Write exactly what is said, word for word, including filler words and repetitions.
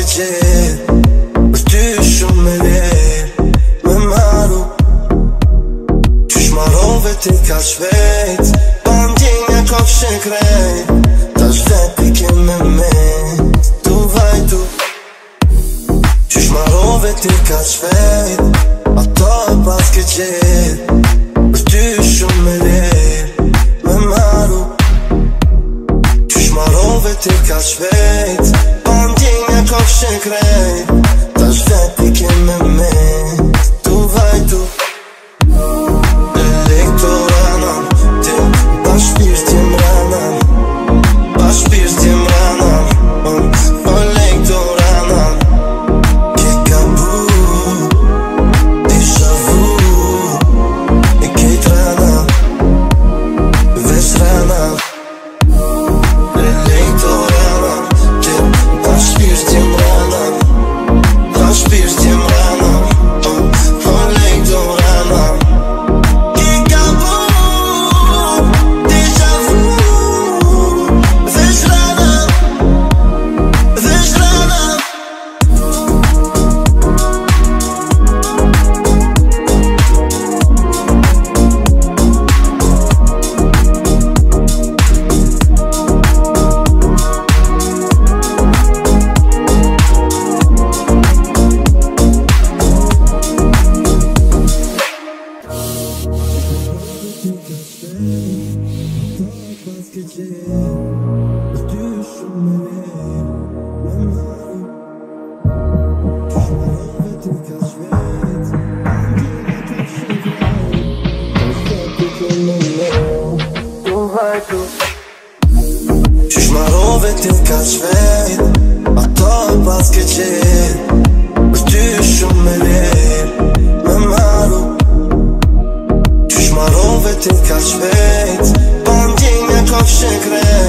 gjithë për ty shumë me lirë me maru. Qysh marrove ti ka shpejt, pa ndjenja kopshe krejt, tash veti ke me me tu vajtu. Qysh marrove ti ka shpejt, ato e pas ke gjithë për ty shumë me lirë me maru. Qysh marrove ti ka shpejt, pa ndjenja kopshe krejt, tash veti ke me me tu vajtu. Elektoranam, ti pa shpirt jem ranam, pa shpirt jem ranam, o elektoranam. Ke kabu, déjà vu, e kejt ranam, veç ranam. Elektoranam, ti pa shpirt jem ranam, pa shpirt jem ranam, o elektoranam. Qysh marrove ti ka shpejt, ato e pas ke gjithë për ty shumë me lirë me maru. Qysh marrove ti ka shpejt, pa ndjenja kopshe krejt,